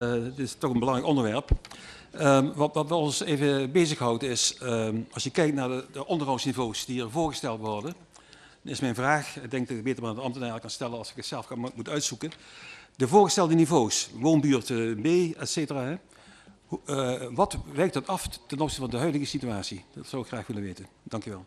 Dit is toch een belangrijk onderwerp. Wat ons even bezighoudt is, als je kijkt naar de onderhoudsniveaus die hier voorgesteld worden, dan is mijn vraag, ik denk dat ik beter maar aan de ambtenaar kan stellen als ik het zelf moet uitzoeken. De voorgestelde niveaus, woonbuurt B, et cetera, wat wijkt dat af ten opzichte van de huidige situatie? Dat zou ik graag willen weten. Dank u wel.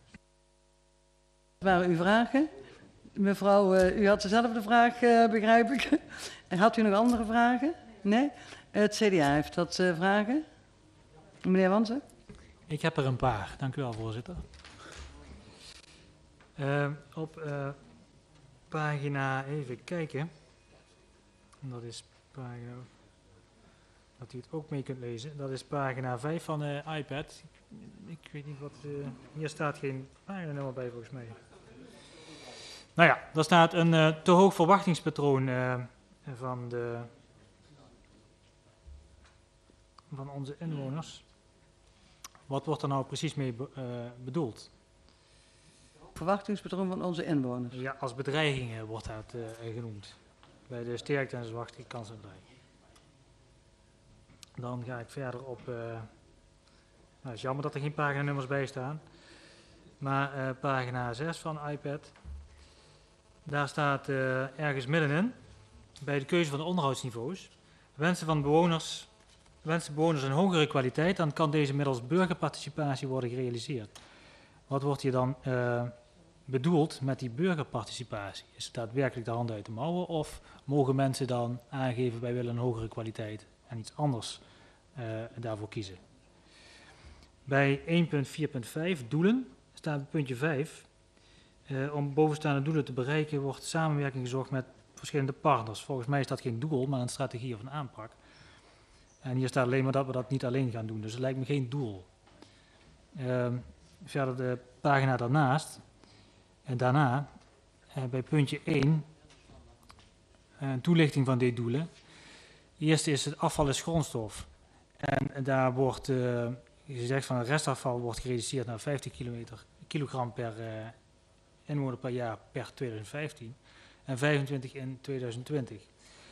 Dat waren uw vragen. Mevrouw, u had dezelfde vraag, begrijp ik. En had u nog andere vragen? Nee? Het CDA heeft wat vragen. Meneer Wansen? Ik heb er een paar. Dank u wel, voorzitter. Op pagina, even kijken. Dat is pagina, dat u het ook mee kunt lezen. Dat is pagina 5 van de iPad. Ik weet niet wat, hier staat geen paginanummer bij volgens mij. Nou ja, daar staat een te hoog verwachtingspatroon van onze inwoners. Wat wordt er nou precies mee bedoeld? Verwachtingspatroon van onze inwoners. Ja, als bedreiging wordt dat genoemd. Bij de sterkte en zwakte kans en bedreiging. Dan ga ik verder op... nou, het is jammer dat er geen paginanummers bij staan. Maar pagina 6 van iPad. Daar staat ergens middenin, bij de keuze van de onderhoudsniveaus, wensen bewoners een hogere kwaliteit, dan kan deze middels burgerparticipatie worden gerealiseerd. Wat wordt hier dan bedoeld met die burgerparticipatie? Is het daadwerkelijk de hand uit de mouwen of mogen mensen dan aangeven wij willen een hogere kwaliteit en iets anders daarvoor kiezen? Bij 1.4.5 doelen staat bij puntje 5... om bovenstaande doelen te bereiken wordt samenwerking gezocht met verschillende partners. Volgens mij is dat geen doel, maar een strategie of een aanpak. En hier staat alleen maar dat we dat niet alleen gaan doen, dus het lijkt me geen doel. Verder de pagina daarnaast. En daarna, bij puntje 1, een toelichting van die doelen. Eerst is het afval is grondstof. En daar wordt gezegd van het restafval wordt gereduceerd naar 50 kilogram per inwoner per jaar per 2015 en 25 in 2020.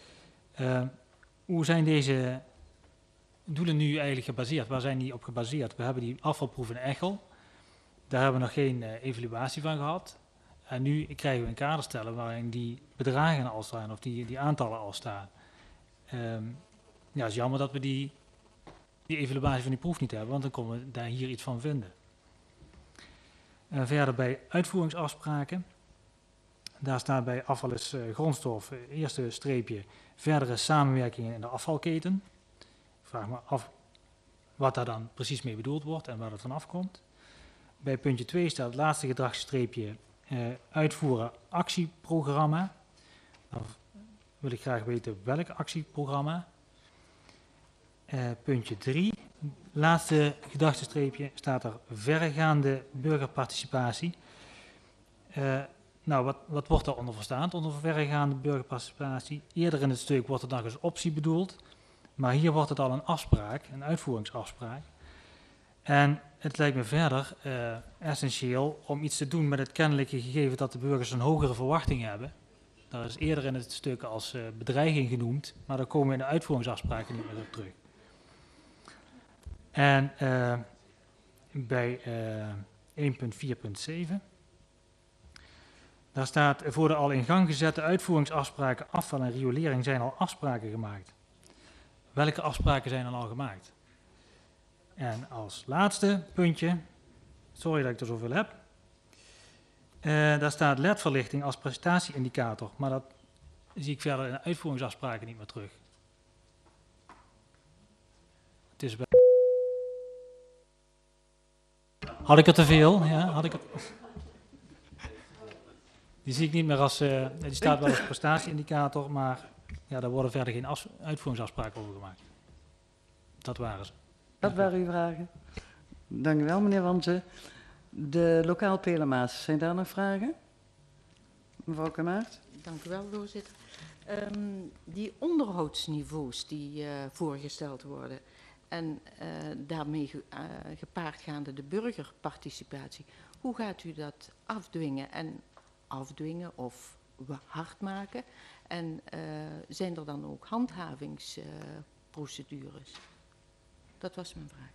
Hoe zijn deze doelen nu eigenlijk gebaseerd? Waar zijn die op gebaseerd? We hebben die afvalproef in Echel. Daar hebben we nog geen evaluatie van gehad. En nu krijgen we een kaderstellen waarin die bedragen al staan of die aantallen al staan. Ja, het is jammer dat we die evaluatie van die proef niet hebben, want dan komen we daar hier iets van vinden. Verder bij uitvoeringsafspraken. Daar staat bij afval is grondstof, eerste streepje, verdere samenwerkingen in de afvalketen. Ik vraag me af wat daar dan precies mee bedoeld wordt en waar dat van afkomt. Bij puntje 2 staat het laatste gedragsstreepje, uitvoeren actieprogramma. Dan wil ik graag weten welk actieprogramma. Puntje 3. Laatste gedachtenstreepje staat er verregaande burgerparticipatie. Nou, wat wordt daaronder verstaan onder verregaande burgerparticipatie? Eerder in het stuk wordt het nog als optie bedoeld, maar hier wordt het al een afspraak, een uitvoeringsafspraak. En het lijkt me verder essentieel om iets te doen met het kennelijke gegeven dat de burgers een hogere verwachting hebben. Dat is eerder in het stuk als bedreiging genoemd, maar daar komen we in de uitvoeringsafspraken niet meer op terug. En bij 1.4.7, daar staat voor de al in gang gezette uitvoeringsafspraken afval en riolering zijn al afspraken gemaakt. Welke afspraken zijn er al gemaakt? En als laatste puntje, sorry dat ik er zoveel heb, daar staat LED-verlichting als prestatieindicator, maar dat zie ik verder in de uitvoeringsafspraken niet meer terug. Het is bij... Had ik er te veel? Ja, had ik het... Die zie ik niet meer als... die staat wel als prestatieindicator, maar ja, daar worden verder geen uitvoeringsafspraken over gemaakt. Dat waren ze. Dat waren uw vragen. Dank u wel, meneer Wansen. De lokaal Pelemaas, zijn daar nog vragen? Mevrouw Kemaert. Dank u wel, voorzitter. Die onderhoudsniveaus die voorgesteld worden en daarmee gepaardgaande de burgerparticipatie, hoe gaat u dat afdwingen of hard maken? En zijn er dan ook handhavingsprocedures? Dat was mijn vraag.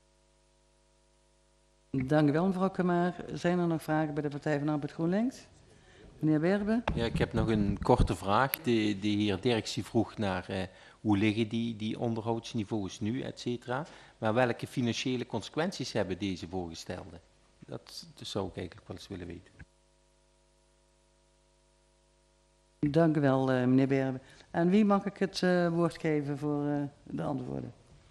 Dank u wel, mevrouw Kamaar. Zijn er nog vragen bij de Partij van Arbeid GroenLinks? Meneer Berbe? Ja, ik heb nog een korte vraag. De heer Dirksen vroeg naar hoe liggen die onderhoudsniveaus nu, et cetera. Maar welke financiële consequenties hebben deze voorgestelde? Dat zou ik eigenlijk wel eens willen weten. Dank u wel, meneer Berbe. En wie mag ik het woord geven voor de antwoorden?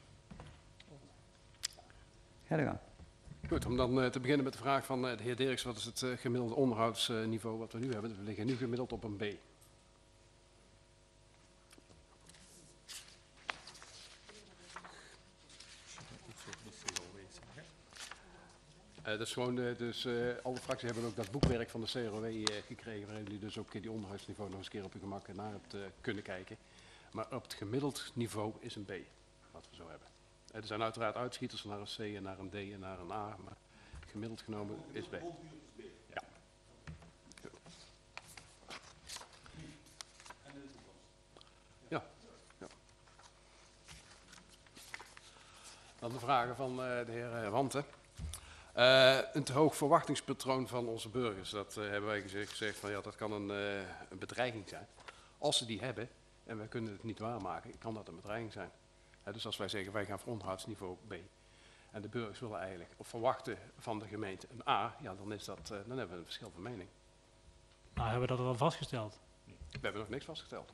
Ga er gang. Goed, om dan te beginnen met de vraag van de heer Dirksen, wat is het gemiddelde onderhoudsniveau wat we nu hebben? We liggen nu gemiddeld op een B. Dat is gewoon, alle fracties hebben ook dat boekwerk van de CROW gekregen, waarin jullie dus ook die onderhoudsniveau nog eens een keer op je gemak naar hebt kunnen kijken. Maar op het gemiddeld niveau is een B, wat we zo hebben. Er zijn uiteraard uitschieters naar een C en naar een D en naar een A, maar gemiddeld genomen is B. Ja. Ja. Ja. Dan de vragen van de heer Wanten. Een te hoog verwachtingspatroon van onze burgers, dat hebben wij gezegd van ja, dat kan een bedreiging zijn. Als ze die hebben en wij kunnen het niet waarmaken, kan dat een bedreiging zijn. Dus als wij zeggen wij gaan voor onderhoudsniveau B en de burgers willen eigenlijk of verwachten van de gemeente een A, ja, dan hebben we een verschil van mening. Nou, hebben we dat al vastgesteld? We hebben nog niks vastgesteld.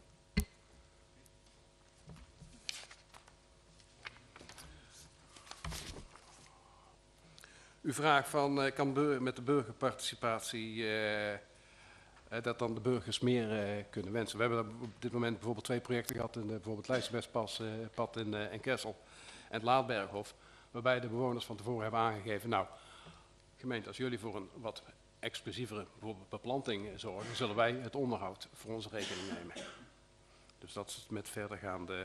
U vraagt van kan met de burgerparticipatie dat dan de burgers meer kunnen wensen. We hebben op dit moment bijvoorbeeld 2 projecten gehad, bijvoorbeeld Leidse-Westpad in Kessel en het Laatberghof, waarbij de bewoners van tevoren hebben aangegeven, nou, gemeente, als jullie voor een wat exclusievere bijvoorbeeld beplanting zorgen, zullen wij het onderhoud voor onze rekening nemen. Dus dat is met verdergaande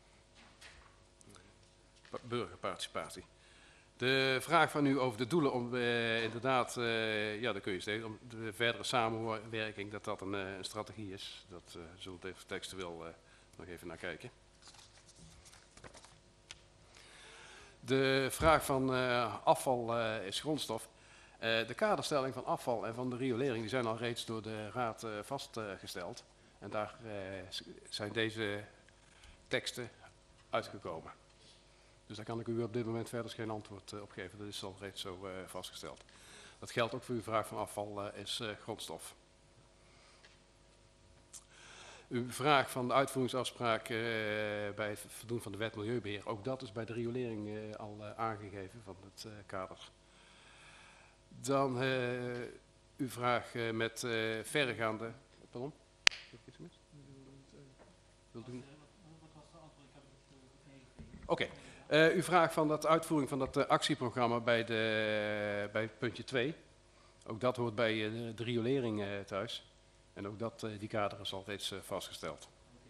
burgerparticipatie. De vraag van u over de doelen, inderdaad, ja, dan kun je steeds, om de verdere samenwerking, dat een strategie is. Dat zullen we even textueel nog even naar kijken. De vraag van afval is grondstof. De kaderstelling van afval en van de riolering die zijn al reeds door de Raad vastgesteld. En daar zijn deze teksten uitgekomen. Dus daar kan ik u op dit moment verder geen antwoord op geven. Dat is al reeds zo vastgesteld. Dat geldt ook voor uw vraag van afval is grondstof. Uw vraag van de uitvoeringsafspraak bij het voldoen van de wet milieubeheer. Ook dat is bij de riolering al aangegeven van het kader. Dan uw vraag met verregaande... Pardon? Heb ik iets mis? Wilt u... Oké. U vraagt van de uitvoering van dat actieprogramma bij puntje 2. Ook dat hoort bij de riolering thuis. En ook die kader is al reeds vastgesteld.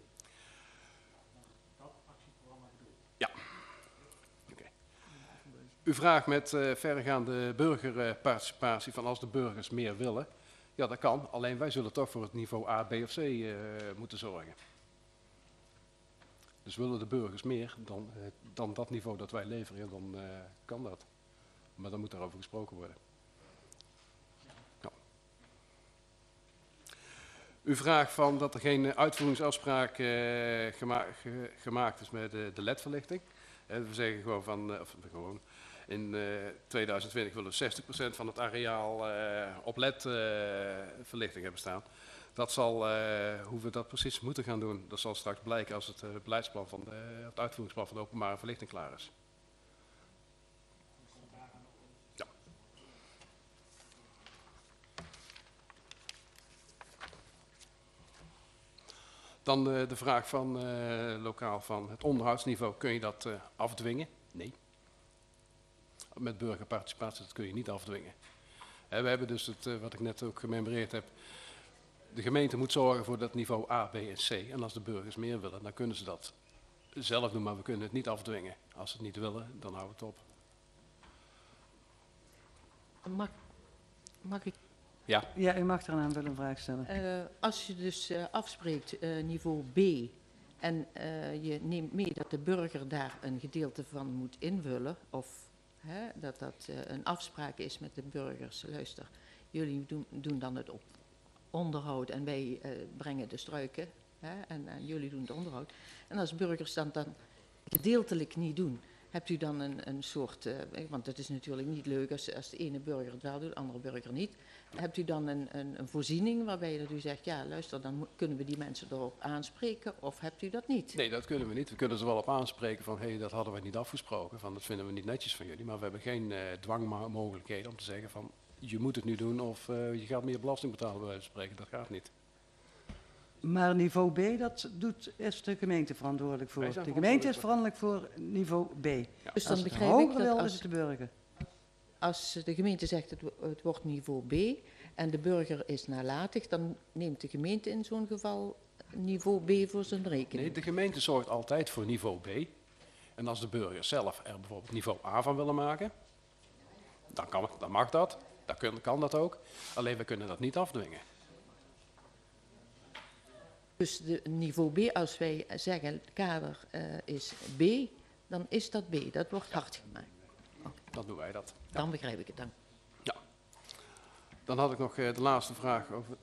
Ja. Okay. U vraagt met verregaande burgerparticipatie van als de burgers meer willen. Ja, dat kan. Alleen wij zullen toch voor het niveau A, B of C moeten zorgen. Dus willen de burgers meer dan dat niveau dat wij leveren, dan kan dat. Maar dan moet daarover gesproken worden. Ja. U vraagt van dat er geen uitvoeringsafspraak gemaakt is met de LED-verlichting. We zeggen gewoon in 2020 willen we 60% van het areaal op LED-verlichting hebben staan. Dat zal, hoe we dat precies moeten gaan doen, dat zal straks blijken als het beleidsplan van het uitvoeringsplan van de openbare verlichting klaar is. Ja. Dan de vraag van lokaal van het onderhoudsniveau, kun je dat afdwingen? Nee. Met burgerparticipatie, dat kun je niet afdwingen. We hebben dus wat ik net ook gemembreerd heb. De gemeente moet zorgen voor dat niveau A, B en C. En als de burgers meer willen, dan kunnen ze dat zelf doen, maar we kunnen het niet afdwingen. Als ze het niet willen, dan houden we het op. Mag ik Ja. Ja, u mag er een aanvullende vraag stellen. Als je dus afspreekt niveau B en je neemt mee dat de burger daar een gedeelte van moet invullen, of dat een afspraak is met de burgers, luister, jullie doen dan het onderhoud en wij brengen de struiken en jullie doen het onderhoud. En als burgers dan gedeeltelijk niet doen, hebt u dan een soort, want het is natuurlijk niet leuk als de ene burger het wel doet, de andere burger niet. Hebt u dan een voorziening waarbij dat u zegt, ja luister, dan kunnen we die mensen erop aanspreken, of hebt u dat niet? Nee, dat kunnen we niet. We kunnen ze wel op aanspreken van, hé, dat hadden we niet afgesproken, van dat vinden we niet netjes van jullie. Maar we hebben geen dwangmogelijkheden om te zeggen van, je moet het nu doen of je gaat meer belasting betalen bij wijze van spreken. Dat gaat niet. Maar niveau B, is de gemeente verantwoordelijk voor. Wij zijn De gemeente is verantwoordelijk voor niveau B. Dus dan Als het begrijp ik hoger dat wil, als- is het de burger. Als de gemeente zegt het wordt niveau B en de burger is nalatig, dan neemt de gemeente in zo'n geval niveau B voor zijn rekening. Nee, de gemeente zorgt altijd voor niveau B. En als de burgers zelf er bijvoorbeeld niveau A van willen maken, dan mag dat. Dan kan dat ook. Alleen we kunnen dat niet afdwingen. Dus de niveau B, als wij zeggen het kader is B, dan is dat B. Dat wordt hard gemaakt. Dan doen wij dat. Dan begrijp ik het dan. Ja. Dan had ik nog de laatste vraag over...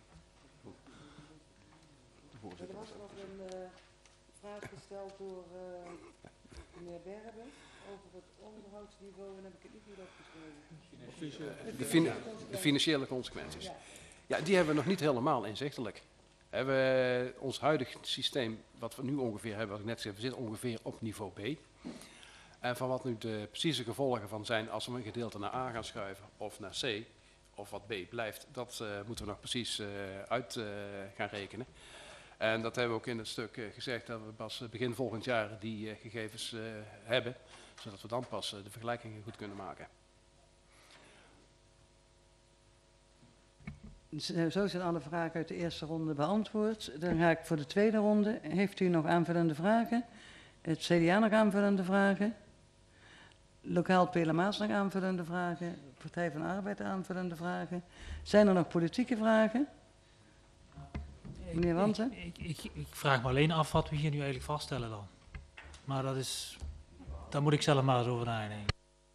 De voorzitter. Er was nog een vraag gesteld door meneer Berben over het onderhoudsniveau en heb ik het niet goed opgeschreven. De financiële consequenties. Ja, die hebben we nog niet helemaal inzichtelijk. Ons huidig systeem, wat we nu ongeveer hebben, wat ik net zei, we zitten ongeveer op niveau B. En van wat nu de precieze gevolgen van zijn als we een gedeelte naar A gaan schuiven of naar C, of wat B blijft, dat moeten we nog precies uit gaan rekenen. En dat hebben we ook in het stuk gezegd, dat we pas begin volgend jaar die gegevens hebben, zodat we dan pas de vergelijkingen goed kunnen maken. Zo zijn alle vragen uit de eerste ronde beantwoord. Dan ga ik voor de tweede ronde. Heeft u nog aanvullende vragen? Het CDA nog aanvullende vragen? Lokaal Pelemaas nog aanvullende vragen? Partij van de Arbeid aanvullende vragen? Zijn er nog politieke vragen? Meneer Wanten? Ik vraag me alleen af wat we hier nu eigenlijk vaststellen dan. Maar daar moet ik zelf maar eens over nadenken.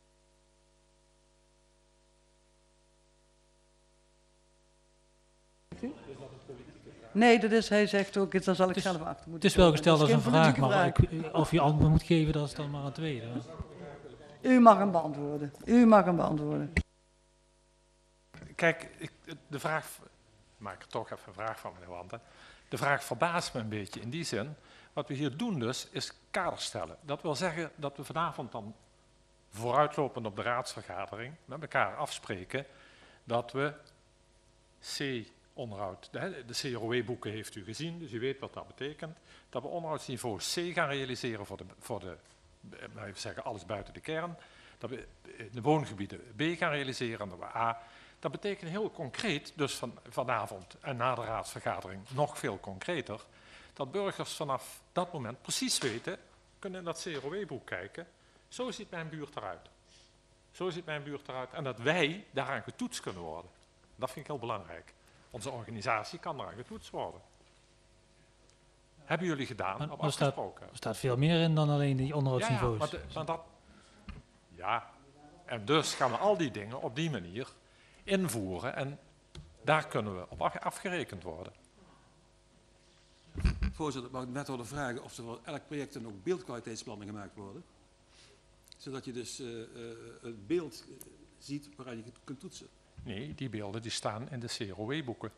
Nee, hij zegt ook, daar zal ik Het is- zelf achter Het moeten is wel komen. gesteld Dat als is een geen vraag, politieke maar of je antwoord moet geven, dat is dan maar een tweede. U mag hem beantwoorden. U mag hem beantwoorden. Kijk, de vraag, maak er toch even een vraag van, meneer Wanten. De vraag verbaast me een beetje in die zin. Wat we hier doen dus, is kaders stellen. Dat wil zeggen dat we vanavond dan vooruitlopend op de raadsvergadering met elkaar afspreken dat we C-onderhoud, de CROW-boeken heeft u gezien, dus u weet wat dat betekent, dat we onderhoudsniveau C gaan realiseren voor de even zeggen, alles buiten de kern, dat we de woongebieden B gaan realiseren en dat we A. Dat betekent heel concreet, dus vanavond en na de raadsvergadering nog veel concreter, dat burgers vanaf dat moment precies weten, kunnen in dat CROW-boek kijken, zo ziet mijn buurt eruit. Zo ziet mijn buurt eruit en dat wij daaraan getoetst kunnen worden. Dat vind ik heel belangrijk. Onze organisatie kan daaraan getoetst worden. Hebben jullie gedaan, Maar op er staat- afgesproken. Er staat veel meer in dan alleen die onderhoudsniveaus. Ja, en dus gaan we al die dingen op die manier invoeren en daar kunnen we op afgerekend worden. Voorzitter, mag ik net willen vragen of er voor elk project dan ook beeldkwaliteitsplannen gemaakt worden? Zodat je dus het beeld ziet waaraan je het kunt toetsen. Nee, die beelden die staan in de CROW-boeken.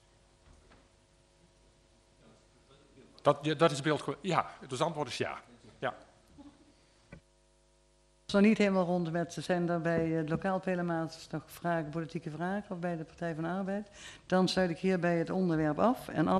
Dat is beeld. Ja, dus het antwoord is ja. Ja. Het is nog niet helemaal rond met, zijn er bij het lokaal Pelemaas nog vragen, politieke vragen of bij de Partij van de Arbeid? Dan sluit ik hierbij het onderwerp af en